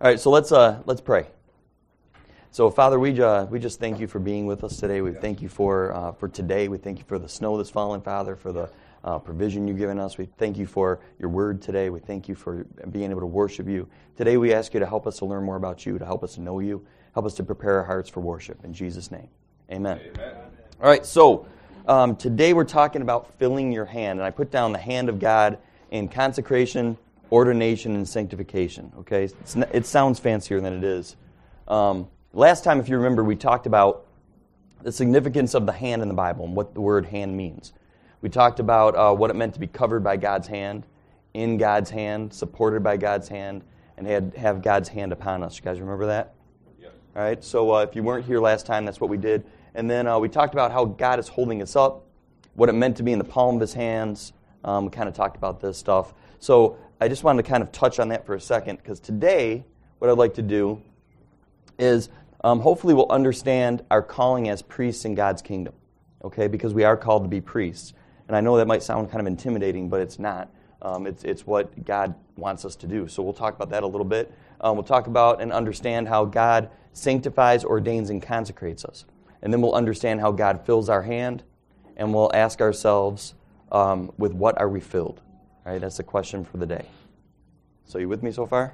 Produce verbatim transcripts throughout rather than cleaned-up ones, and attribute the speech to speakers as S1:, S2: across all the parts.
S1: All right, so let's uh, let's pray. So, Father, we uh, we just thank you for being with us today. We thank you for uh, for today. We thank you for the snow that's fallen, Father, for the uh, provision you've given us. We thank you for your word today. We thank you for being able to worship you. Today, we ask you to help us to learn more about you, to help us to know you, help us to prepare our hearts for worship. In Jesus' name, amen. Amen. All right, so um, today we're talking about filling your hand, and I put down the hand of God in consecration, ordination, and sanctification. Okay, it's, it sounds fancier than it is. Um, last time, if you remember, we talked about the significance of the hand in the Bible and what the word hand means. We talked about uh, what it meant to be covered by God's hand, in God's hand, supported by God's hand, and had have God's hand upon us. You guys remember that? Yes. All right, so uh, if you weren't here last time, that's what we did. And then uh, we talked about how God is holding us up, what it meant to be in the palm of His hands. Um, we kind of talked about this stuff. So I just wanted to kind of touch on that for a second, because today what I'd like to do is um, hopefully we'll understand our calling as priests in God's kingdom, okay? Because we are called to be priests. And I know that might sound kind of intimidating, but it's not. Um, it's, it's what God wants us to do. So we'll talk about that a little bit. Um, we'll talk about and understand how God sanctifies, ordains, and consecrates us. And then we'll understand how God fills our hand, and we'll ask ourselves, um, with what are we filled? All right, that's the question for the day. So you with me so far?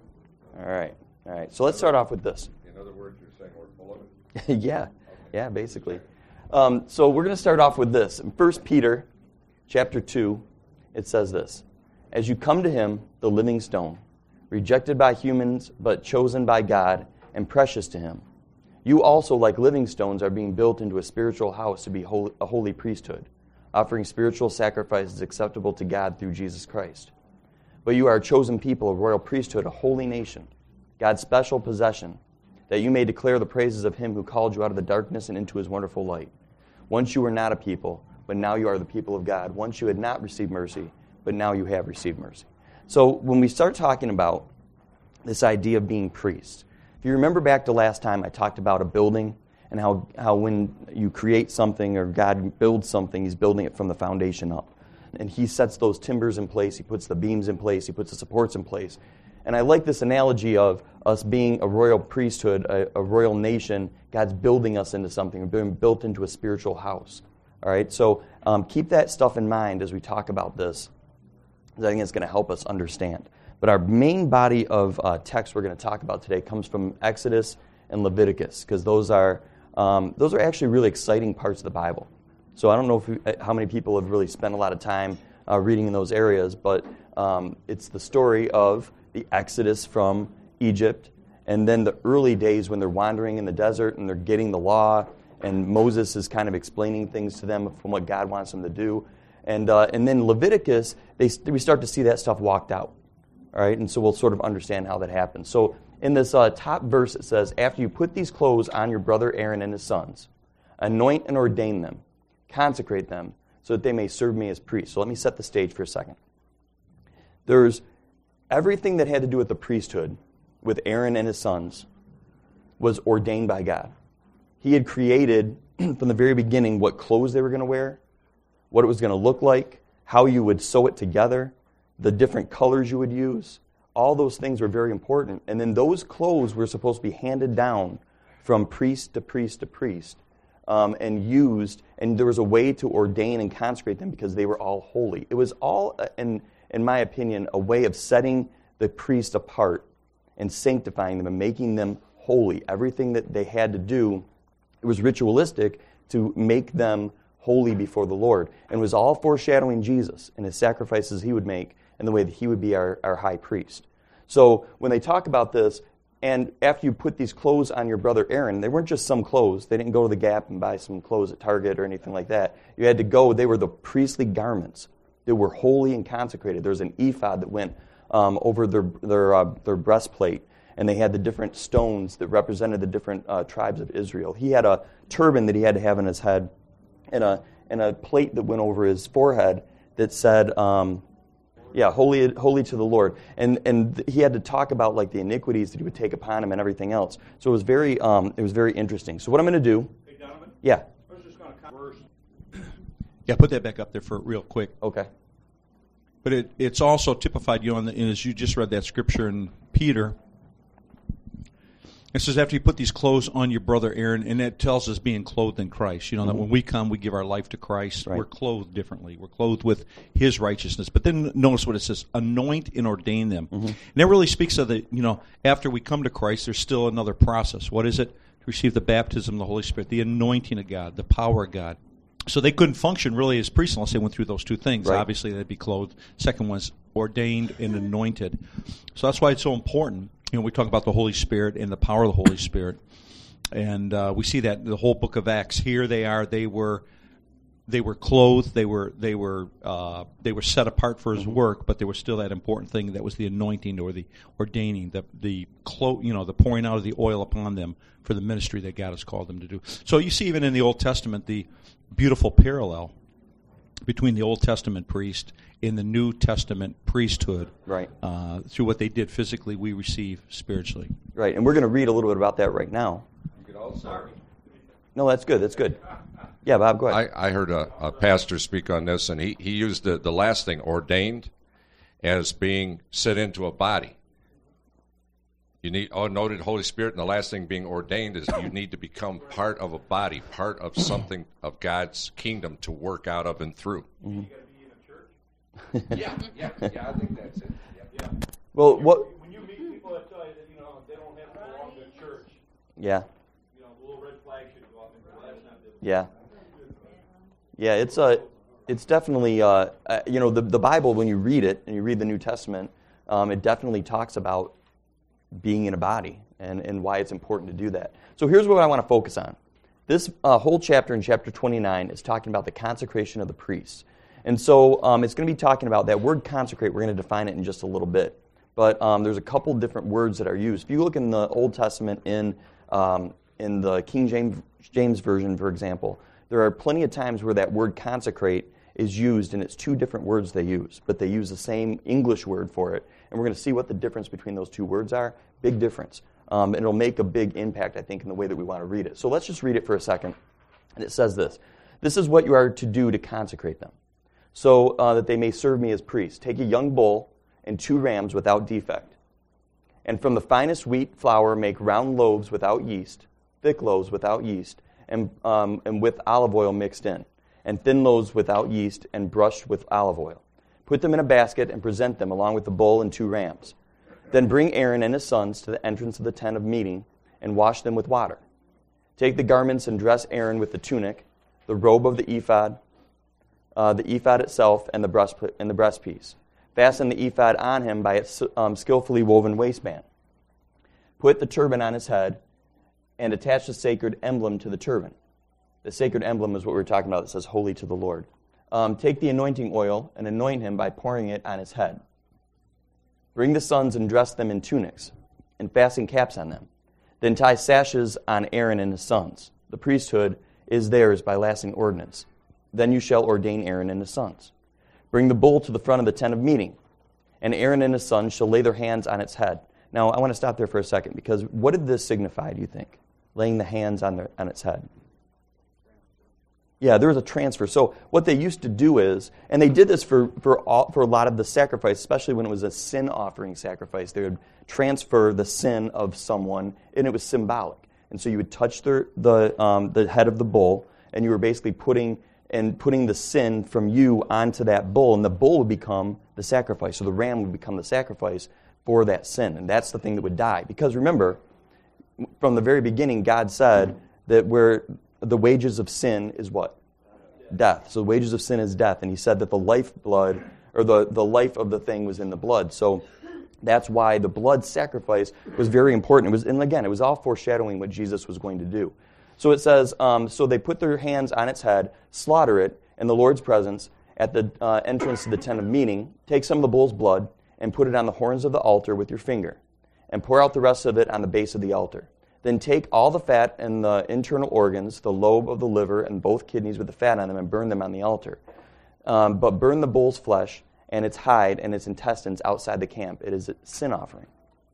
S1: All right, all right. So let's start off with this.
S2: In other words, you're saying we're full of it?
S1: yeah, yeah, basically. Um, so we're going to start off with this. In First Peter chapter two, it says this: "As you come to Him, the living stone, rejected by humans but chosen by God and precious to Him, you also, like living stones, are being built into a spiritual house to be holy, a holy priesthood, offering spiritual sacrifices acceptable to God through Jesus Christ. But you are a chosen people, a royal priesthood, a holy nation, God's special possession, that you may declare the praises of Him who called you out of the darkness and into His wonderful light. Once you were not a people, but now you are the people of God. Once you had not received mercy, but now you have received mercy." So when we start talking about this idea of being priests, if you remember back to last time, I talked about a building and how, how when you create something or God builds something, He's building it from the foundation up. And He sets those timbers in place, He puts the beams in place, He puts the supports in place. And I like this analogy of us being a royal priesthood, a, a royal nation. God's building us into something. We're being built into a spiritual house. All right, so um, keep that stuff in mind as we talk about this, because I think it's going to help us understand. But our main body of uh, text we're going to talk about today comes from Exodus and Leviticus, because those are um, those are actually really exciting parts of the Bible. So I don't know if we, how many people have really spent a lot of time uh, reading in those areas, but um, it's the story of the Exodus from Egypt, and then the early days when they're wandering in the desert and they're getting the law, and Moses is kind of explaining things to them from what God wants them to do. And uh, and then Leviticus, they we start to see that stuff walked out. All right, and so we'll sort of understand how that happens. So in this uh, top verse, it says, "After you put these clothes on your brother Aaron and his sons, anoint and ordain them, consecrate them, so that they may serve me as priests." So let me set the stage for a second. There's everything that had to do with the priesthood, with Aaron and his sons, was ordained by God. He had created from the very beginning what clothes they were going to wear, what it was going to look like, how you would sew it together, the different colors you would use. All those things were very important. And then those clothes were supposed to be handed down from priest to priest to priest um, and used. And there was a way to ordain and consecrate them because they were all holy. It was all, in, in my opinion, a way of setting the priest apart and sanctifying them and making them holy. Everything that they had to do, it was ritualistic to make them holy before the Lord. And it was all foreshadowing Jesus and His sacrifices He would make and the way that He would be our, our high priest. So when they talk about this, and after you put these clothes on your brother Aaron, they weren't just some clothes. They didn't go to the Gap and buy some clothes at Target or anything like that. You had to go. They were the priestly garments. They were holy and consecrated. There was an ephod that went um, over their their, uh, their breastplate, and they had the different stones that represented the different uh, tribes of Israel. He had a turban that he had to have in his head, and a and a plate that went over his forehead that said, um, yeah, holy holy to the Lord. And and he had to talk about like the iniquities that he would take upon him and everything else. So it was very um, it was very interesting. So what I'm going to do?
S3: Hey, Donovan?
S1: Yeah.
S3: I was just going to verse. Yeah, put that back up there for real quick.
S1: Okay.
S3: But it, it's also typified you on the, as you just read that scripture in Peter, It says after you put these clothes on your brother Aaron, and it tells us being clothed in Christ. You know, mm-hmm. that when we come, we give our life to Christ. Right. We're clothed differently. We're clothed with His righteousness. But then notice what it says, anoint and ordain them. Mm-hmm. And that really speaks of the, you know, after we come to Christ, there's still another process. What is it? To receive the baptism of the Holy Spirit, the anointing of God, the power of God. So they couldn't function really as priests unless they went through those two things. Right. Obviously, they'd be clothed. Second one's ordained and anointed. So that's why it's so important. You know, we talk about the Holy Spirit and the power of the Holy Spirit, and uh, we see that in the whole book of Acts. Here they are; they were, they were clothed, they were, they were, uh, they were set apart for His work. But there was still that important thing that was the anointing or the ordaining, the the clo- you know, the pouring out of the oil upon them for the ministry that God has called them to do. So you see, even in the Old Testament, the beautiful parallel between the Old Testament priest and the New Testament priesthood.
S1: Right.
S3: Uh, through what they did physically, we receive spiritually.
S1: Right, and we're going to read a little bit about that right now.
S2: You could also...
S1: No, that's good, that's good. Yeah, Bob, go ahead.
S2: I, I heard a, a pastor speak on this, and he, he used the, the last thing, ordained, as being set into a body. You need, oh, noted Holy Spirit, and the last thing being ordained is you need to become part of a body, part of something of God's kingdom to work out of and through. Mm-hmm. yeah, yeah, yeah, I think that's it. Yeah.
S4: Yeah.
S1: Well, what...
S4: When you meet people that tell you that, you know, they don't have to belong to a church.
S1: Yeah.
S4: You know, the little red flag should go up, and that's not the...
S1: Yeah. Yeah, it's a... Uh, It's definitely, uh, uh, you know, the, the Bible, when you read it, and you read the New Testament, um, it definitely talks about being in a body and, and why it's important to do that. So here's what I want to focus on. This uh, whole chapter in chapter twenty-nine is talking about the consecration of the priests. And so um, it's going to be talking about that word consecrate. We're going to define it in just a little bit. But um, there's a couple different words that are used. If you look in the Old Testament in um, in the King James, James Version, for example, there are plenty of times where that word consecrate is used, and it's two different words they use, but they use the same English word for it. And we're going to see what the difference between those two words are. Big difference. Um, and it'll make a big impact, I think, in the way that we want to read it. So let's just read it for a second. And it says this. This is what you are to do to consecrate them, so uh, that they may serve me as priests. Take a young bull and two rams without defect. And from the finest wheat flour make round loaves without yeast, thick loaves without yeast, and, um, and with olive oil mixed in, and thin loaves without yeast and brushed with olive oil. Put them in a basket and present them along with the bull and two rams. Then bring Aaron and his sons to the entrance of the tent of meeting and wash them with water. Take the garments and dress Aaron with the tunic, the robe of the ephod, uh, the ephod itself, and the breast and the breastpiece. Fasten the ephod on him by its um, skillfully woven waistband. Put the turban on his head and attach the sacred emblem to the turban. The sacred emblem is what we were talking about that says holy to the Lord. Um, take the anointing oil and anoint him by pouring it on his head. Bring the sons and dress them in tunics and fasten caps on them. Then tie sashes on Aaron and his sons. The priesthood is theirs by lasting ordinance. Then you shall ordain Aaron and his sons. Bring the bull to the front of the tent of meeting, and Aaron and his sons shall lay their hands on its head. Now, I want to stop there for a second, because what did this signify, do you think? Laying the hands on, their, on its head. Yeah, there was a transfer. So what they used to do is, and they did this for for, all, for a lot of the sacrifice, especially when it was a sin offering sacrifice, they would transfer the sin of someone, and it was symbolic. And so you would touch the the, um, the head of the bull, and you were basically putting and putting the sin from you onto that bull, and the bull would become the sacrifice, or the ram would become the sacrifice for that sin, and that's the thing that would die. Because remember, from the very beginning, God said that where the wages of sin is what? Death. So the wages of sin is death. And he said that the lifeblood, or the, the life of the thing was in the blood. So that's why the blood sacrifice was very important. It was, and again, it was all foreshadowing what Jesus was going to do. So it says, um, so they put their hands on its head, slaughter it in the Lord's presence at the uh, entrance to the tent of meeting, take some of the bull's blood and put it on the horns of the altar with your finger, and pour out the rest of it on the base of the altar. Then take all the fat and the internal organs, the lobe of the liver and both kidneys with the fat on them, and burn them on the altar. Um, but burn the bull's flesh and its hide and its intestines outside the camp. It is a sin offering.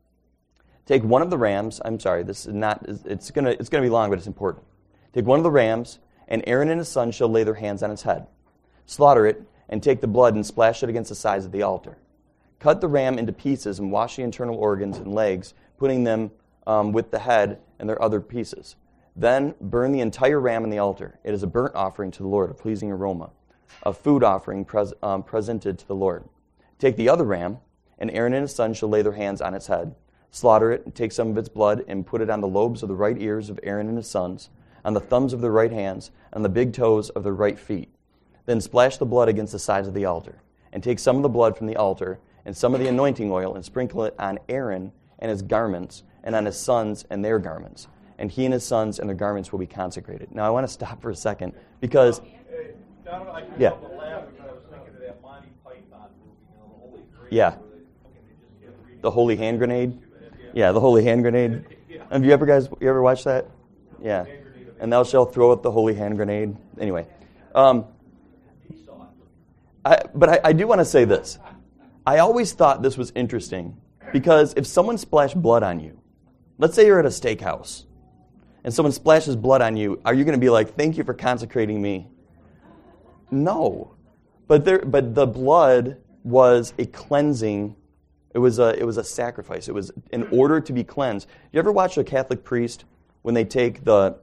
S1: Take one of the rams. I'm sorry, this is not. It's gonna. It's gonna be long, but it's important. Take one of the rams, and Aaron and his sons shall lay their hands on its head. Slaughter it, and take the blood and splash it against the sides of the altar. Cut the ram into pieces and wash the internal organs and legs, putting them um, with the head and their other pieces. Then burn the entire ram on the altar. It is a burnt offering to the Lord, a pleasing aroma, a food offering pres- um, presented to the Lord. Take the other ram, and Aaron and his sons shall lay their hands on its head. Slaughter it, and take some of its blood, and put it on the lobes of the right ears of Aaron and his sons, on the thumbs of their right hands, on the big toes of their right feet. Then splash the blood against the sides of the altar, and take some of the blood from the altar, and some of the anointing oil, and sprinkle it on Aaron and his garments, and on his sons and their garments. And he and his sons and their garments will be consecrated. Now I want to stop for a second, because...
S4: Hey, Donald, I couldn't
S1: Yeah.
S4: help but laugh because I was thinking of that Monty Python movie, you know, the Holy Grail.
S1: Yeah.
S4: where they fucking- they just kept reading
S1: The holy hand grenade?
S4: Yeah.
S1: Yeah, the holy hand grenade. Have you ever guys, you ever watched that? Yeah. And thou shalt throw out the holy hand grenade. Anyway. Um, I, but I, I do want to say this. I always thought this was interesting, because if someone splashed blood on you, let's say you're at a steakhouse, and someone splashes blood on you, are you going to be like, thank you for consecrating me? No. But there, but the blood was a cleansing. It was a, it was a sacrifice. It was in order to be cleansed. You ever watch a Catholic priest when they take the,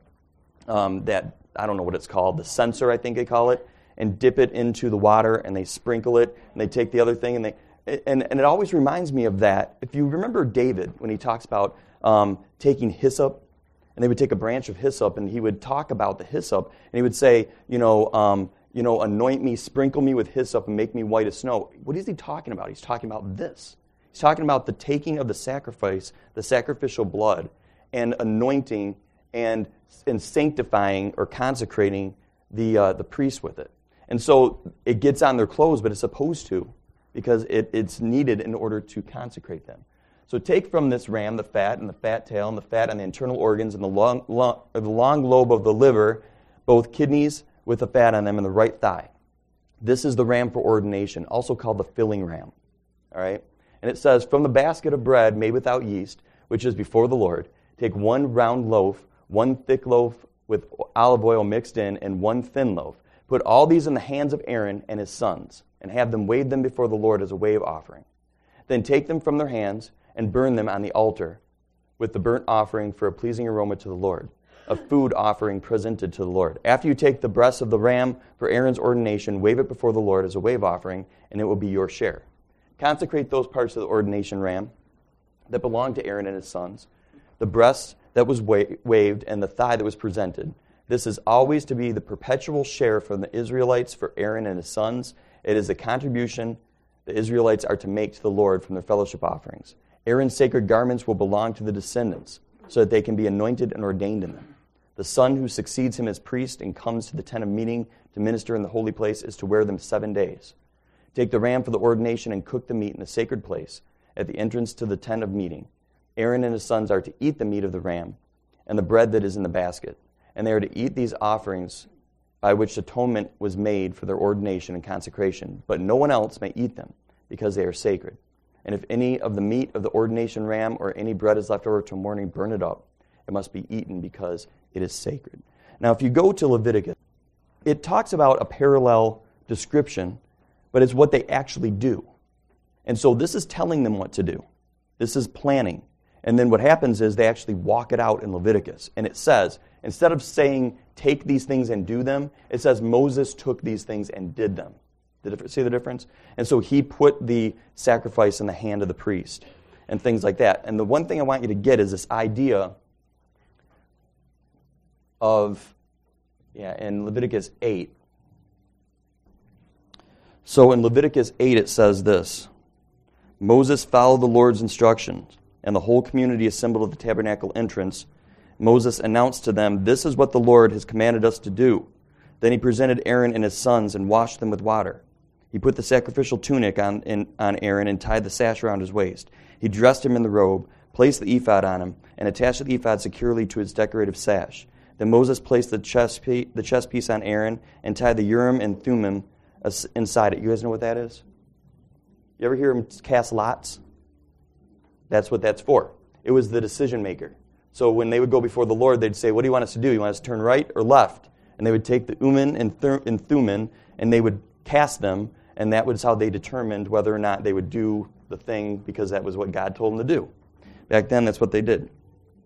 S1: um, that, I don't know what it's called, the censer, I think they call it, and dip it into the water, and they sprinkle it, and they take the other thing, and they, and, and it always reminds me of that. If you remember David, when he talks about um, taking hyssop, and they would take a branch of hyssop, and he would talk about the hyssop, and he would say, you know, um, you know, anoint me, sprinkle me with hyssop, and make me white as snow. What is he talking about? He's talking about this. He's talking about the taking of the sacrifice, the sacrificial blood, and anointing and, and sanctifying or consecrating the uh, the priest with it. And so it gets on their clothes, but it's supposed to, because it, it's needed in order to consecrate them. So take from this ram the fat and the fat tail and the fat on the internal organs and the long, long, the long lobe of the liver, both kidneys with the fat on them, and the right thigh. This is the ram for ordination, also called the filling ram. All right? And it says, from the basket of bread made without yeast, which is before the Lord, take one round loaf, one thick loaf with olive oil mixed in, and one thin loaf. Put all these in the hands of Aaron and his sons, and have them wave them before the Lord as a wave offering. Then take them from their hands and burn them on the altar with the burnt offering for a pleasing aroma to the Lord, a food offering presented to the Lord. After you take the breast of the ram for Aaron's ordination, wave it before the Lord as a wave offering, and it will be your share. Consecrate those parts of the ordination ram that belonged to Aaron and his sons, the breast that was wa- waved and the thigh that was presented. This is always to be the perpetual share from the Israelites for Aaron and his sons. It is the contribution the Israelites are to make to the Lord from their fellowship offerings. Aaron's sacred garments will belong to the descendants, so that they can be anointed and ordained in them. The son who succeeds him as priest and comes to the tent of meeting to minister in the holy place is to wear them seven days. Take the ram for the ordination and cook the meat in the sacred place at the entrance to the tent of meeting. Aaron and his sons are to eat the meat of the ram and the bread that is in the basket, and they are to eat these offerings by which atonement was made for their ordination and consecration, but no one else may eat them, because they are sacred. And if any of the meat of the ordination ram or any bread is left over till morning, burn it up. It must be eaten because it is sacred. Now, if you go to Leviticus, it talks about a parallel description, but it's what they actually do. And so this is telling them what to do. This is planning. And then what happens is they actually walk it out in Leviticus. And it says, instead of saying, take these things and do them, it says Moses took these things and did them. Did you see the difference? And so he put the sacrifice in the hand of the priest and things like that. And the one thing I want you to get is this idea of, yeah, in Leviticus eight. So in Leviticus eight it says this, Moses followed the Lord's instructions, and the whole community assembled at the tabernacle entrance. Moses announced to them, this is what the Lord has commanded us to do. Then he presented Aaron and his sons and washed them with water. He put the sacrificial tunic on, in, on Aaron and tied the sash around his waist. He dressed him in the robe, placed the ephod on him, and attached the ephod securely to its decorative sash. Then Moses placed the chest piece, the chest piece on Aaron and tied the Urim and Thummim inside it. You guys know what that is? You ever hear him cast lots? That's what that's for. It was the decision maker. So when they would go before the Lord, they'd say, what do you want us to do? You want us to turn right or left? And they would take the Urim and Thummim, and they would cast them, and that was how they determined whether or not they would do the thing, because that was what God told them to do. Back then, that's what they did.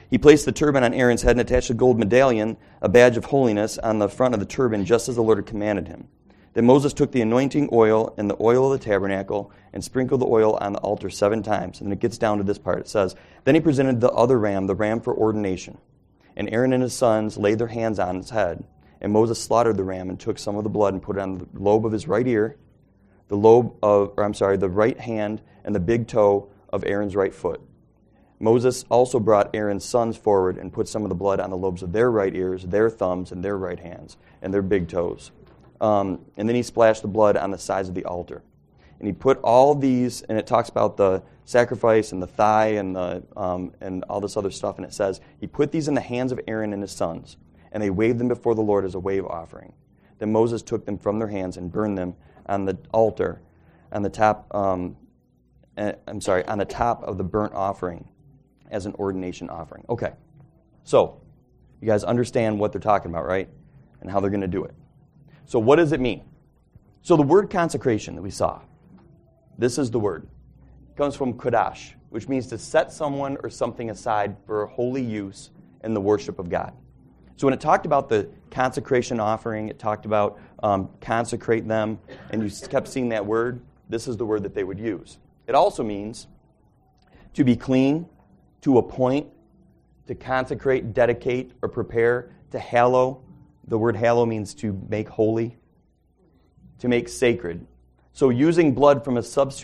S1: He placed the turban on Aaron's head and attached a gold medallion, a badge of holiness, on the front of the turban, just as the Lord had commanded him. Then Moses took the anointing oil and the oil of the tabernacle and sprinkled the oil on the altar seven times. And then it gets down to this part. It says, Then he presented the other ram, the ram for ordination. And Aaron and his sons laid their hands on its head. And Moses slaughtered the ram and took some of the blood and put it on the lobe of his right ear, the lobe of, or I'm sorry, the right hand and the big toe of Aaron's right foot. Moses also brought Aaron's sons forward and put some of the blood on the lobes of their right ears, their thumbs, and their right hands, and their big toes. Um, and then he splashed the blood on the sides of the altar. And he put all these, and it talks about the sacrifice and the thigh and the um, and all this other stuff, and it says, he put these in the hands of Aaron and his sons, and they waved them before the Lord as a wave offering. Then Moses took them from their hands and burned them on the altar, on the top, um, uh, I'm sorry, on the top of the burnt offering as an ordination offering. Okay, so you guys understand what they're talking about, right? And how they're going to do it. So what does it mean? So the word consecration that we saw, this is the word. It comes from kodash, which means to set someone or something aside for holy use in the worship of God. So when it talked about the consecration offering, it talked about um, consecrate them, and you kept seeing that word, this is the word that they would use. It also means to be clean, to appoint, to consecrate, dedicate, or prepare, to hallow. The word hallow means to make holy, to make sacred. So using blood from a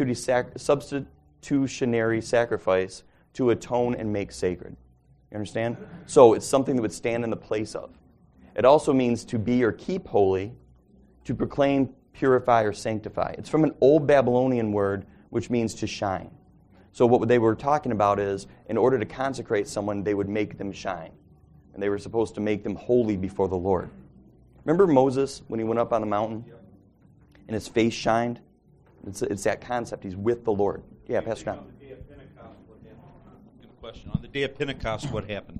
S1: substitutionary sacrifice to atone and make sacred. You understand? So it's something that would stand in the place of. It also means to be or keep holy, to proclaim, purify, or sanctify. It's from an old Babylonian word which means to shine. So what they were talking about is, in order to consecrate someone, they would make them shine. And they were supposed to make them holy before the Lord. Remember Moses when he went up on the mountain and his face shined? It's, it's that concept. He's with the Lord. Yeah, Pastor John.
S3: On the day of Pentecost, what happened? Good question. On the day of Pentecost, what happened?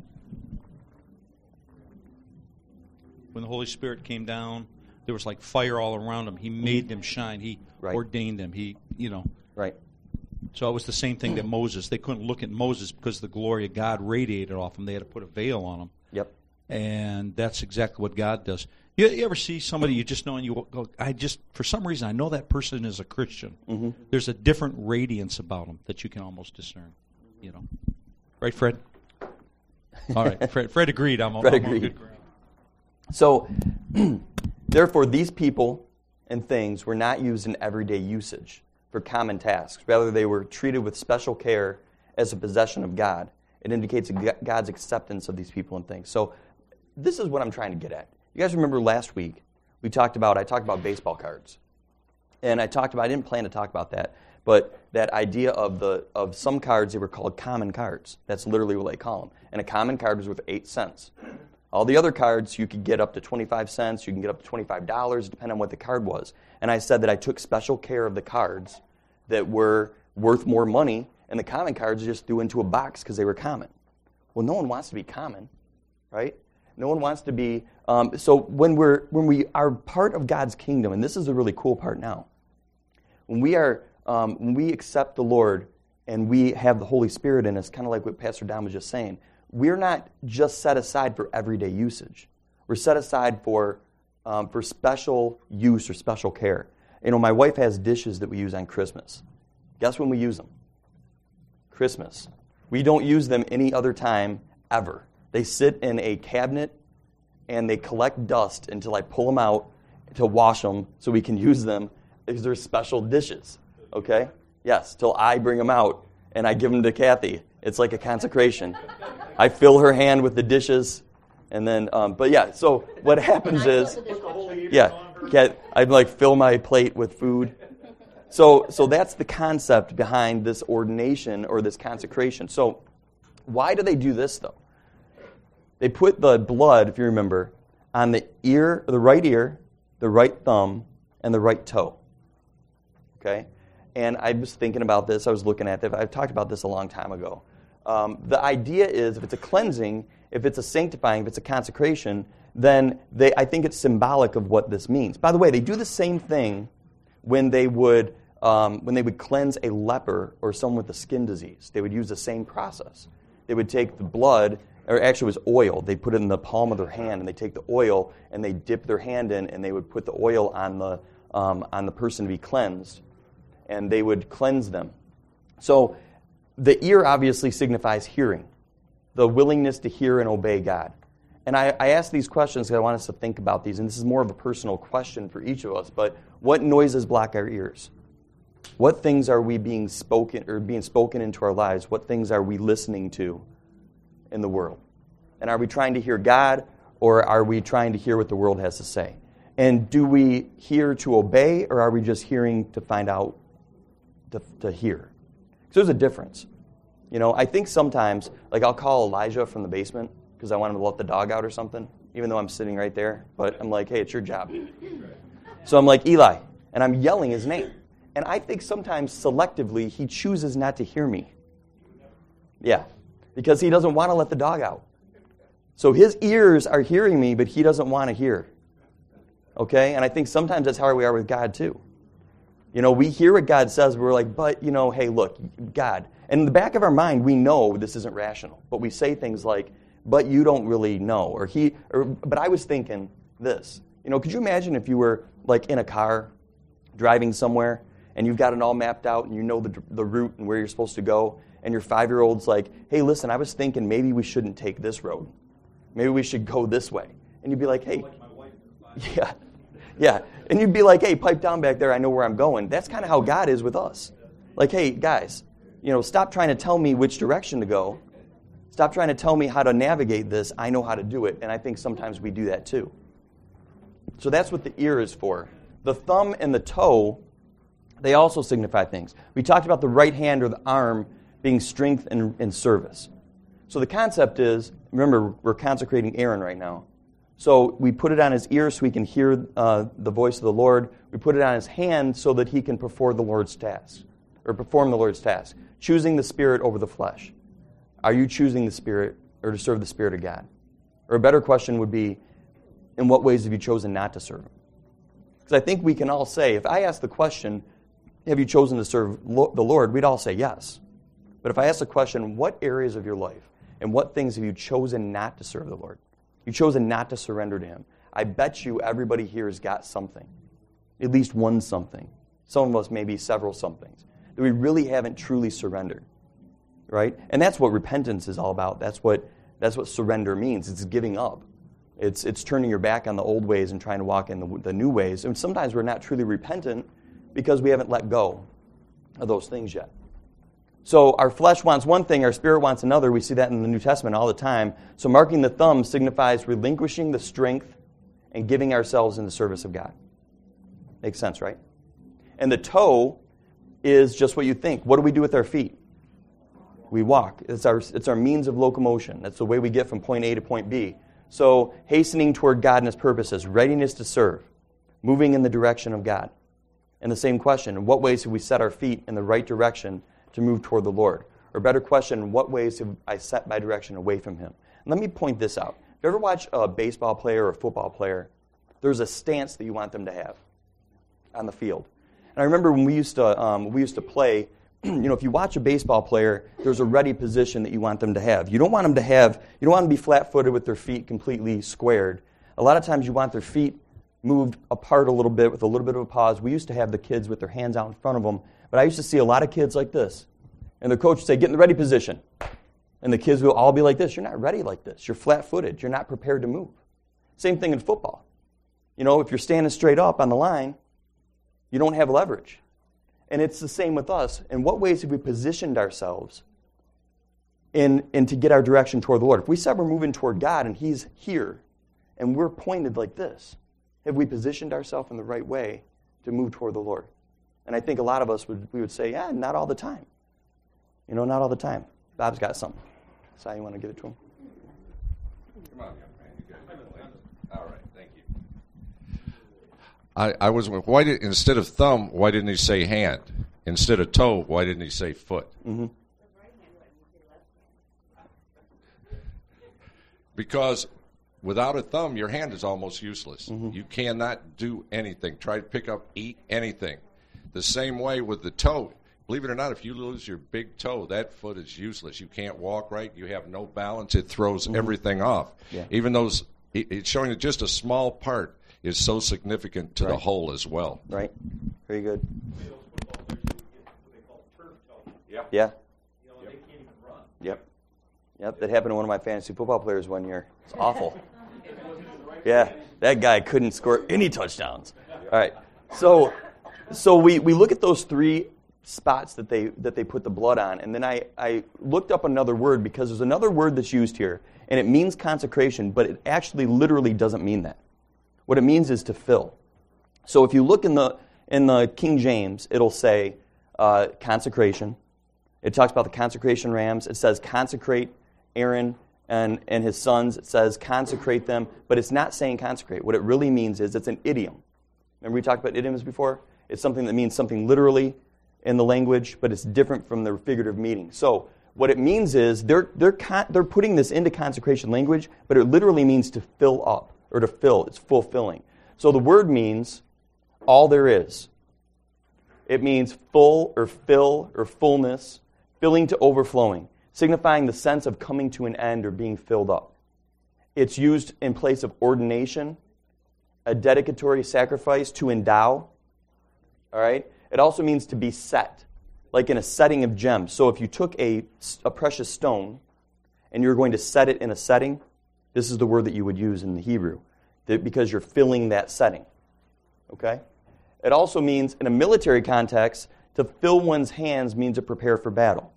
S3: When the Holy Spirit came down, there was like fire all around them. He made them shine. He right. ordained them. He, you know.
S1: Right.
S3: So it was the same thing that Moses. They couldn't look at Moses because the glory of God radiated off him. They had to put a veil on him.
S1: Yep.
S3: And that's exactly what God does. You, you ever see somebody you just know and you go, I just, for some reason, I know that person is a Christian.
S1: Mm-hmm.
S3: There's a different radiance about them that you can almost discern. You know. Right, Fred? All right. Fred, Fred agreed. I'm,
S1: Fred
S3: I'm
S1: agreed.
S3: on good ground.
S1: So, therefore, these people and things were not used in everyday usage for common tasks. Rather, they were treated with special care as a possession of God. It indicates God's acceptance of these people and things. So this is what I'm trying to get at. You guys remember last week, we talked about, I talked about baseball cards. And I talked about, I didn't plan to talk about that, but that idea of the of some cards, they were called common cards. That's literally what they call them. And a common card was worth eight cents. All the other cards, you could get up to twenty-five cents, you can get up to twenty-five dollars, depending on what the card was. And I said that I took special care of the cards that were worth more money, and the common cards just threw into a box because they were common. Well, no one wants to be common, right? No one wants to be. Um, so when we're when we are part of God's kingdom, and this is the really cool part now, when we are um, when we accept the Lord and we have the Holy Spirit in us, kind of like what Pastor Don was just saying, we're not just set aside for everyday usage. We're set aside for um, for special use or special care. You know, my wife has dishes that we use on Christmas. Guess when we use them? Christmas. We don't use them any other time ever. They sit in a cabinet and they collect dust until I pull them out to wash them so we can use them because they're special dishes. Okay? Yes, till I bring them out and I give them to Kathy. It's like a consecration. I fill her hand with the dishes, and then, um, but yeah, so what happens is, yeah, Kat, I'd like fill my plate with food. So, so that's the concept behind this ordination or this consecration. So, why do they do this though? They put the blood, if you remember, on the ear, the right ear, the right thumb, and the right toe. Okay? And I was thinking about this. I was looking at it. I've talked about this a long time ago. Um, the idea is if it's a cleansing, if it's a sanctifying, if it's a consecration, then they, I think it's symbolic of what this means. By the way, they do the same thing when they would um, when they would cleanse a leper or someone with a skin disease. They would use the same process. They would take the blood or actually it was oil. They put it in the palm of their hand, and they take the oil and they dip their hand in, and they would put the oil on the um, on the person to be cleansed, and they would cleanse them. So the ear obviously signifies hearing, the willingness to hear and obey God. And I, I ask these questions because I want us to think about these, and this is more of a personal question for each of us. But what noises block our ears? What things are we being spoken or being spoken into our lives? What things are we listening to in the world? And are we trying to hear God, or are we trying to hear what the world has to say? And do we hear to obey, or are we just hearing to find out to, to hear? Because there's a difference. You know, I think sometimes, like I'll call Elijah from the basement because I want him to let the dog out or something, even though I'm sitting right there. But I'm like, hey, it's your job. So I'm like, Eli, and I'm yelling his name. And I think sometimes selectively he chooses not to hear me. Yeah, because he doesn't want to let the dog out. So his ears are hearing me, but he doesn't want to hear. Okay? And I think sometimes that's how we are with God too. You know, we hear what God says, but we're like, but, you know, hey, look, God. And in the back of our mind, we know this isn't rational. But we say things like, but you don't really know. Or he, or, but I was thinking this. You know, could you imagine if you were like in a car driving somewhere, and you've got it all mapped out, and you know the the route and where you're supposed to go, and your five-year-old's like, hey, listen, I was thinking maybe we shouldn't take this road. Maybe we should go this way. And you'd be like, hey, yeah, yeah. And you'd be like, hey, pipe down back there, I know where I'm going. That's kind of how God is with us. Like, hey, guys, you know, stop trying to tell me which direction to go. Stop trying to tell me how to navigate this. I know how to do it. And I think sometimes we do that too. So that's what the ear is for. The thumb and the toe, they also signify things. We talked about the right hand or the arm being strength and, and service. So the concept is, remember, we're consecrating Aaron right now. So we put it on his ear so he can hear uh, the voice of the Lord. We put it on his hand so that he can perform the Lord's task, or perform the Lord's task, choosing the Spirit over the flesh. Are you choosing the Spirit or to serve the Spirit of God? Or a better question would be, in what ways have you chosen not to serve Him? Because I think we can all say, if I ask the question, have you chosen to serve the Lord, we'd all say yes. But if I ask the question, what areas of your life and what things have you chosen not to serve the Lord? You've chosen not to surrender to Him. I bet you everybody here has got something, at least one something. Some of us maybe several somethings that we really haven't truly surrendered, right? And that's what repentance is all about. That's what that's what surrender means. It's giving up. It's it's turning your back on the old ways and trying to walk in the, the new ways. And sometimes we're not truly repentant because we haven't let go of those things yet. So our flesh wants one thing, our spirit wants another. We see that in the New Testament all the time. So marking the thumb signifies relinquishing the strength and giving ourselves in the service of God. Makes sense, right? And the toe is just what you think. What do we do with our feet? We walk. It's our, it's our means of locomotion. That's the way we get from point A to point B. So hastening toward God and His purposes, readiness to serve, moving in the direction of God. And the same question, in what ways have we set our feet in the right direction to move toward the Lord? Or better question, in what ways have I set my direction away from Him? And let me point this out. If you ever watch a baseball player or a football player, there's a stance that you want them to have on the field. And I remember when we used to um, we used to play, you know, if you watch a baseball player, there's a ready position that you want them to have. You don't want them to have, you don't want them to be flat-footed with their feet completely squared. A lot of times you want their feet moved apart a little bit with a little bit of a pause. We used to have the kids with their hands out in front of them, but I used to see a lot of kids like this. And the coach would say, get in the ready position. And the kids will all be like this. You're not ready like this. You're flat-footed. You're not prepared to move. Same thing in football. You know, if you're standing straight up on the line, you don't have leverage. And it's the same with us. In what ways have we positioned ourselves in, in to get our direction toward the Lord? If we said we're moving toward God and He's here and we're pointed like this, have we positioned ourselves in the right way to move toward the Lord? And I think a lot of us would we would say, yeah, not all the time. You know, not all the time. Bob's got something. So you want to give it to him?
S2: Come on, young man. You got it. All right, thank you. I, I was why did instead of thumb, why didn't he say hand? Instead of toe, why didn't he say foot?
S1: Mm-hmm.
S2: Because without a thumb, your hand is almost useless.
S1: Mm-hmm.
S2: You cannot do anything. Try to pick up, eat anything. The same way with the toe. believe it or not, if you lose your big toe, that foot is useless. You can't walk right. You have no balance. It throws mm-hmm. everything off.
S1: Yeah.
S2: Even those, it, it's showing that just a small part is so significant to
S1: right.
S2: the whole as well.
S1: Right. Very good.
S2: Yeah.
S1: Yeah.
S4: You know, they can't even run.
S1: Yep. Yep. That happened to one of my fantasy football players one year. It's awful. Yeah. That guy couldn't score any touchdowns. All right. So, so we, we look at those three spots that they that they put the blood on, and then I, I looked up another word because there's another word that's used here, and it means consecration, but it actually literally doesn't mean that. What it means is to fill. So if you look in the in the King James, it'll say uh, consecration. It talks about the consecration rams. It says consecrate Aaron and, and his sons. It says consecrate them, but it's not saying consecrate. What it really means is it's an idiom. Remember we talked about idioms before? It's something that means something literally in the language, but it's different from the figurative meaning. So what it means is they're they're con- they're putting this into consecration language, but it literally means to fill up or to fill. It's fulfilling. So the word means all there is. It means full or fill or fullness, filling to overflowing, signifying the sense of coming to an end or being filled up. It's used in place of ordination, a dedicatory sacrifice to endow. All right? It also means to be set, like in a setting of gems. So if you took a, a precious stone and you're going to set it in a setting, this is the word that you would use in the Hebrew, that, because you're filling that setting. Okay? It also means, in a military context, to fill one's hands means to prepare for battle.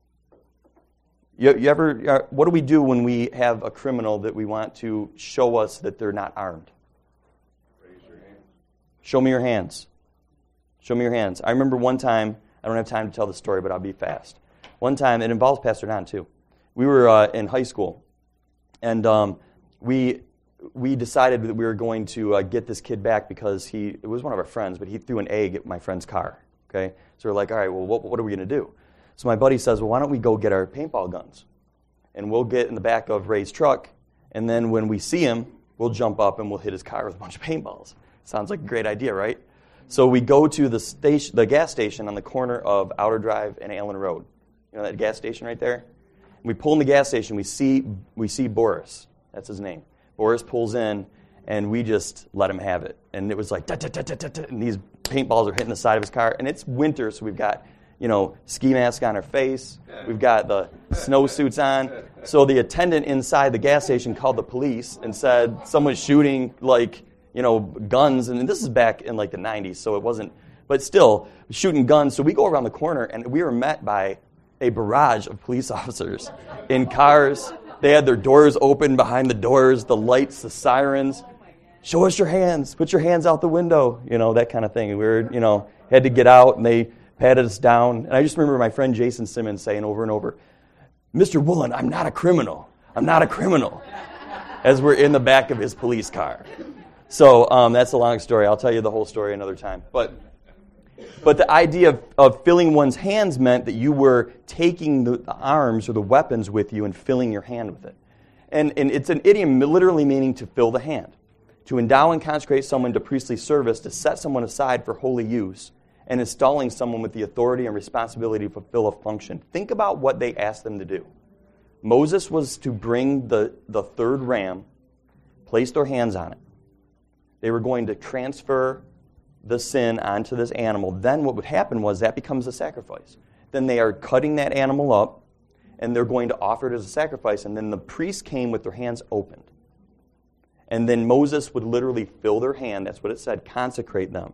S1: You, you ever? What do we do when we have a criminal that we want to show us that they're not armed?
S2: Raise your hands.
S1: Show me your hands. Show me your hands. I remember one time, I don't have time to tell the story, but I'll be fast. One time, it involves Pastor Don too. We were uh, in high school, and um, we we decided that we were going to uh, get this kid back because he it was one of our friends, but he threw an egg at my friend's car. Okay, so we're like, all right, well, what, what are we going to do? So my buddy says, well, why don't we go get our paintball guns, and we'll get in the back of Ray's truck, and then when we see him, we'll jump up and we'll hit his car with a bunch of paintballs. Sounds like a great idea, right? So we go to the station, the gas station on the corner of Outer Drive and Allen Road. You know that gas station right there? We pull in the gas station. We see we see Boris. That's his name. Boris pulls in, and we just let him have it. And it was like, da, da, da, da, da, da, and these paintballs are hitting the side of his car. And it's winter, so we've got, you know, ski mask on our face. We've got the snowsuits on. So the attendant inside the gas station called the police and said someone's shooting, like, you know, guns, and this is back in like the nineties, so it wasn't, but still, shooting guns. So we go around the corner, and we were met by a barrage of police officers in cars. They had their doors open behind the doors, the lights, the sirens. Show us your hands. Put your hands out the window, you know, that kind of thing. And we were, you know, had to get out, and they patted us down. And I just remember my friend Jason Simmons saying over and over, Mister Woolen, I'm not a criminal. I'm not a criminal, as we're in the back of his police car. So um, that's a long story. I'll tell you the whole story another time. But but the idea of, of filling one's hands meant that you were taking the, the arms or the weapons with you and filling your hand with it. And, and it's an idiom literally meaning to fill the hand, to endow and consecrate someone to priestly service, to set someone aside for holy use, and installing someone with the authority and responsibility to fulfill a function. Think about what they asked them to do. Moses was to bring the, the third ram, place their hands on it. They were going to transfer the sin onto this animal. Then what would happen was that becomes a sacrifice. Then they are cutting that animal up, and they're going to offer it as a sacrifice. And then the priest came with their hands opened. And then Moses would literally fill their hand, that's what it said, consecrate them,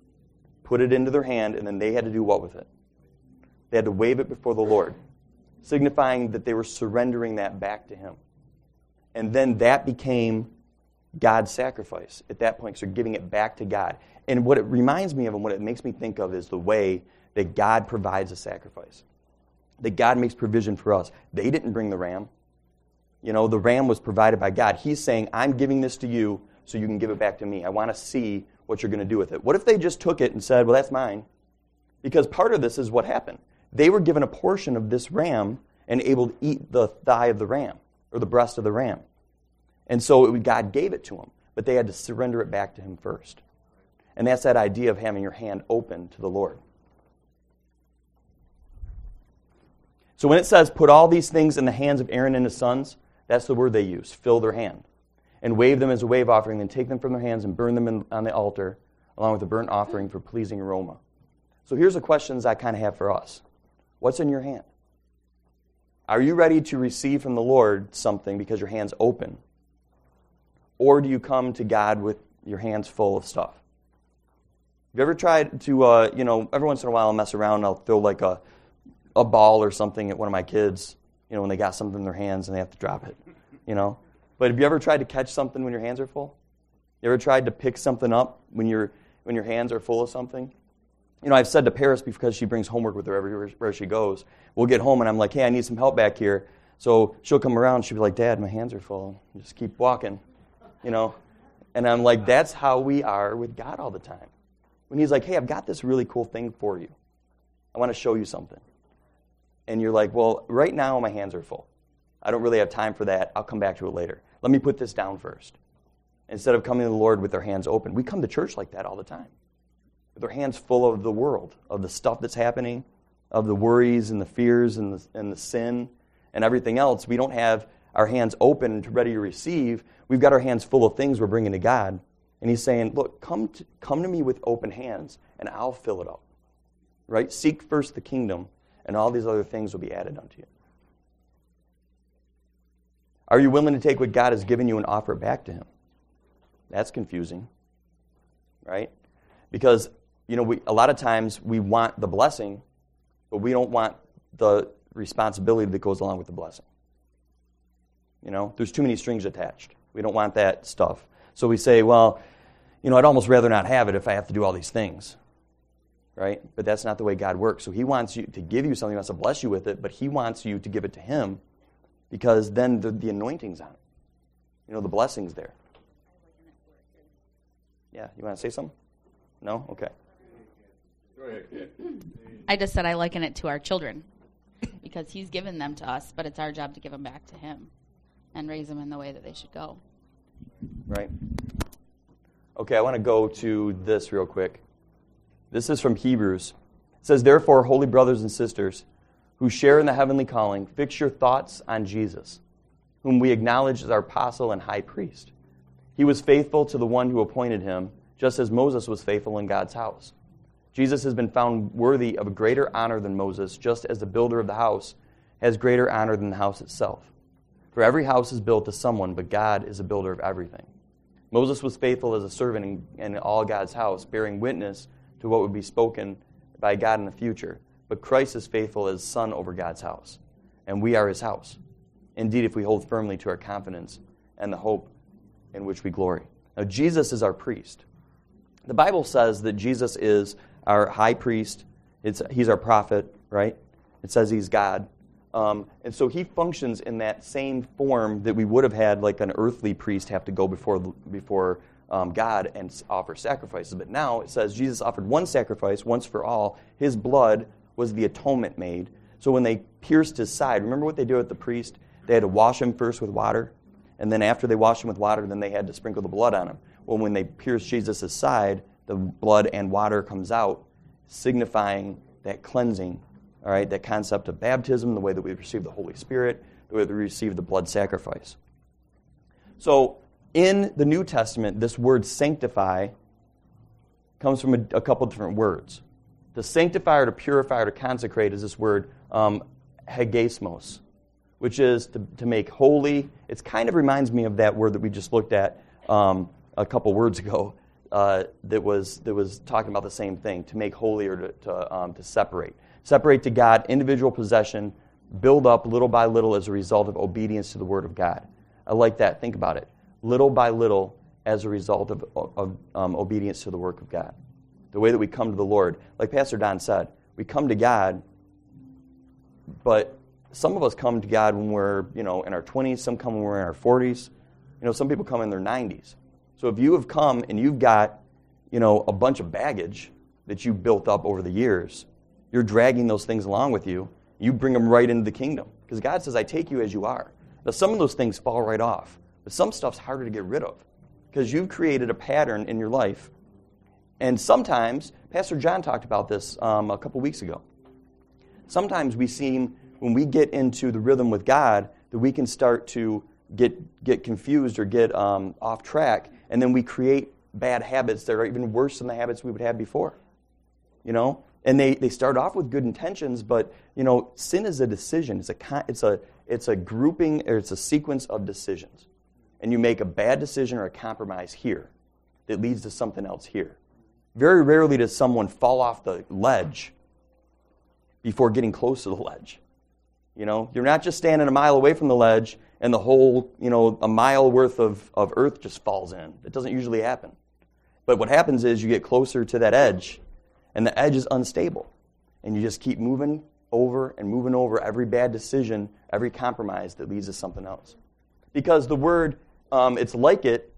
S1: put it into their hand, and then they had to do what with it? They had to wave it before the Lord, signifying that they were surrendering that back to him. And then that became God's sacrifice at that point, so you're giving it back to God. And what it reminds me of and what it makes me think of is the way that God provides a sacrifice. That God makes provision for us. They didn't bring the ram. You know, the ram was provided by God. He's saying, I'm giving this to you so you can give it back to me. I want to see what you're going to do with it. What if they just took it and said, well, that's mine? Because part of this is what happened. They were given a portion of this ram and able to eat the thigh of the ram or the breast of the ram. And so it, God gave it to them, but they had to surrender it back to him first. And that's that idea of having your hand open to the Lord. So when it says, put all these things in the hands of Aaron and his sons, that's the word they use, fill their hand. And wave them as a wave offering, and take them from their hands and burn them in, on the altar, along with a burnt offering for pleasing aroma. So here's the questions I kind of have for us. What's in your hand? Are you ready to receive from the Lord something because your hand's open? Or do you come to God with your hands full of stuff? Have you ever tried to, uh, you know, every once in a while I'll mess around and I'll throw like a, a ball or something at one of my kids, you know, when they got something in their hands and they have to drop it, you know? But have you ever tried to catch something when your hands are full? You ever tried to pick something up when your when your hands are full of something? You know, I've said to Paris, because she brings homework with her everywhere she goes, we'll get home and I'm like, hey, I need some help back here. So she'll come around and she'll be like, Dad, my hands are full. Just keep walking, you know. And I'm like, that's how we are with God all the time. When he's like, hey, I've got this really cool thing for you. I want to show you something. And you're like, well, right now my hands are full. I don't really have time for that. I'll come back to it later. Let me put this down first. Instead of coming to the Lord with their hands open. We come to church like that all the time. With our hands full of the world, of the stuff that's happening, of the worries and the fears and the, and the sin and everything else. We don't have our hands open and ready to receive. We've got our hands full of things we're bringing to God. And he's saying, look, come to, come to me with open hands and I'll fill it up. Right? Seek first the kingdom and all these other things will be added unto you. Are you willing to take what God has given you and offer it back to him? That's confusing, right? Because, you know, we, a lot of times we want the blessing, but we don't want the responsibility that goes along with the blessing. You know, there's too many strings attached. We don't want that stuff. So we say, well, you know, I'd almost rather not have it if I have to do all these things, right? But that's not the way God works. So he wants you to give you something, he wants to bless you with it, but he wants you to give it to him because then the, the anointing's on it. You know, the blessing's there. Yeah, you want to say something? No? Okay.
S2: Go ahead, kid.
S5: I just said I liken it to our children because he's given them to us, but it's our job to give them back to him and raise them in the way that they should go.
S1: Right. Okay, I want to go to this real quick. This is from Hebrews. It says, therefore, holy brothers and sisters, who share in the heavenly calling, fix your thoughts on Jesus, whom we acknowledge as our apostle and high priest. He was faithful to the one who appointed him, just as Moses was faithful in God's house. Jesus has been found worthy of a greater honor than Moses, just as the builder of the house has greater honor than the house itself. For every house is built to someone, but God is the builder of everything. Moses was faithful as a servant in, in all God's house, bearing witness to what would be spoken by God in the future. But Christ is faithful as son over God's house, and we are his house. Indeed, if we hold firmly to our confidence and the hope in which we glory. Now, Jesus is our priest. The Bible says that Jesus is our high priest. It's, he's our prophet, right? It says he's God. Um, and so he functions in that same form that we would have had like an earthly priest have to go before, before um, God and offer sacrifices. But now it says Jesus offered one sacrifice once for all. His blood was the atonement made. So when they pierced his side, remember what they did with the priest? They had to wash him first with water. And then after they washed him with water, then they had to sprinkle the blood on him. Well, when they pierced Jesus' side, the blood and water comes out, signifying that cleansing, all right, that concept of baptism, the way that we receive the Holy Spirit, the way that we receive the blood sacrifice. So in the New Testament, this word sanctify comes from a, a couple different words. To sanctify or to purify or to consecrate is this word um, hagismos, which is to, to make holy. It kind of reminds me of that word that we just looked at um, a couple words ago uh, that was that was talking about the same thing, to make holy or to to, um, to separate. Separate to God, individual possession, build up little by little as a result of obedience to the Word of God. I like that. Think about it. Little by little as a result of, of um, obedience to the work of God. The way that we come to the Lord. Like Pastor Don said, we come to God, but some of us come to God when we're, you know, in our twenties. Some come when we're in our forties. You know, some people come in their nineties. So if you have come and you've got, you know, a bunch of baggage that you built up over the years, you're dragging those things along with you. You bring them right into the kingdom. Because God says, I take you as you are. Now, some of those things fall right off. But some stuff's harder to get rid of. Because you've created a pattern in your life. And sometimes, Pastor John talked about this um, a couple weeks ago. Sometimes we seem when we get into the rhythm with God, that we can start to get get confused or get um, off track, and then we create bad habits that are even worse than the habits we would have before. You know, and they, they start off with good intentions, but you know, sin is a decision. It's a it's a it's a grouping, or it's a sequence of decisions, and you make a bad decision or a compromise here that leads to something else here. Very rarely does someone fall off the ledge before getting close to the ledge. You know, you're not just standing a mile away from the ledge and the whole, you know, a mile worth of, of earth just falls in. It doesn't usually happen. But what happens is you get closer to that edge, and the edge is unstable. And you just keep moving over and moving over every bad decision, every compromise that leads to something else. Because the word, um, it's like it,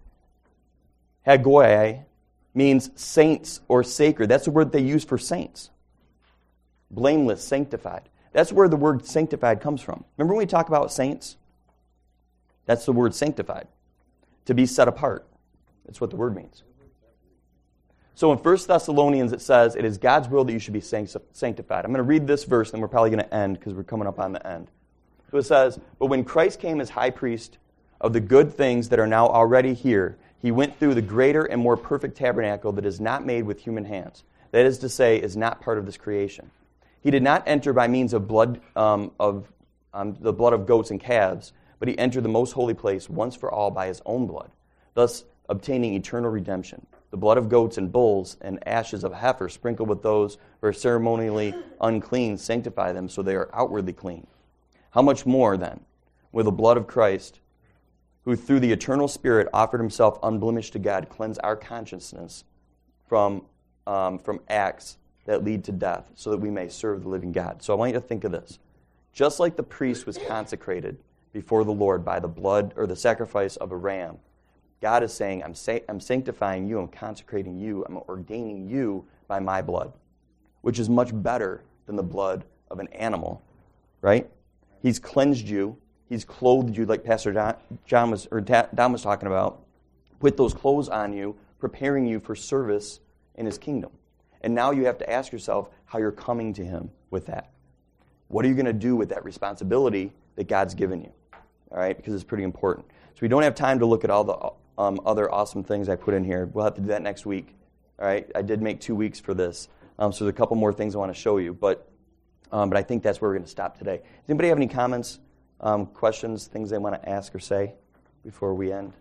S1: hagioi, means saints or sacred. That's the word they use for saints. Blameless, sanctified. That's where the word sanctified comes from. Remember when we talk about saints? That's the word sanctified. To be set apart. That's what the word means. So in First Thessalonians it says, it is God's will that you should be sanctified. I'm going to read this verse, and we're probably going to end because we're coming up on the end. So it says, but when Christ came as high priest of the good things that are now already here, he went through the greater and more perfect tabernacle that is not made with human hands. That is to say, is not part of this creation. He did not enter by means of blood um, of um, the blood of goats and calves, but he entered the most holy place once for all by his own blood, thus obtaining eternal redemption. The blood of goats and bulls and ashes of heifer sprinkled with those who are ceremonially unclean sanctify them so they are outwardly clean. How much more, then, will the blood of Christ, who through the eternal Spirit offered himself unblemished to God, cleanse our consciousness from, um, from acts that lead to death, so that we may serve the living God. So I want you to think of this. Just like the priest was consecrated before the Lord by the blood or the sacrifice of a ram, God is saying, I'm, sa- I'm sanctifying you, I'm consecrating you, I'm ordaining you by my blood, which is much better than the blood of an animal, right? He's cleansed you. He's clothed you, like Pastor John, John was, or Don was talking about, put those clothes on you, preparing you for service in his kingdom. And now you have to ask yourself how you're coming to him with that. What are you going to do with that responsibility that God's given you? All right, because it's pretty important. So we don't have time to look at all the um, other awesome things I put in here. We'll have to do that next week. All right, I did make two weeks for this, um, so there's a couple more things I want to show you. But um, but I think that's where we're going to stop today. Does anybody have any comments, um, questions, things they want to ask or say before we end?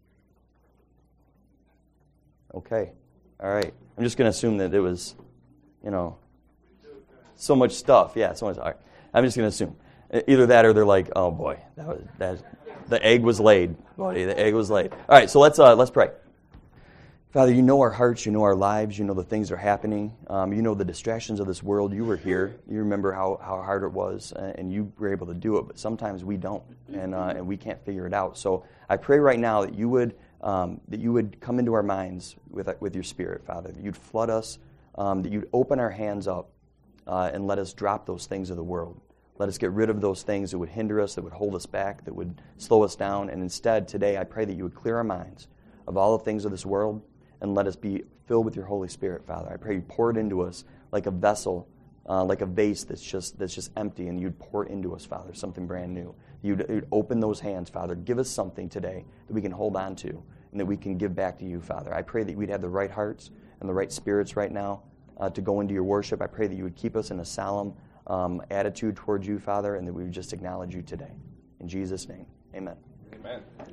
S1: Okay, all right. I'm just going to assume that it was, you know, so much stuff. Yeah, so much. All right. I'm just going to assume. Either that or they're like, oh boy, that was that. The egg was laid, buddy. The egg was laid. All right, so let's uh, let's pray. Father, you know our hearts, you know our lives, you know the things that are happening. Um, you know the distractions of this world. You were here. You remember how, how hard it was, and you were able to do it. But sometimes we don't, and uh, and we can't figure it out. So I pray right now that you would um, that you would come into our minds with with your Spirit, Father. That you'd flood us, um, that you'd open our hands up, uh, and let us drop those things of the world. Let us get rid of those things that would hinder us, that would hold us back, that would slow us down. And instead, today, I pray that you would clear our minds of all the things of this world and let us be filled with your Holy Spirit, Father. I pray you pour it into us like a vessel, uh, like a vase that's just that's just empty, and you'd pour it into us, Father, something brand new. You'd, you'd open those hands, Father. Give us something today that we can hold on to and that we can give back to you, Father. I pray that we'd have the right hearts and the right spirits right now uh, to go into your worship. I pray that you would keep us in a solemn Um, attitude towards you, Father, and that we would just acknowledge you today. In Jesus' name, amen.
S2: Amen.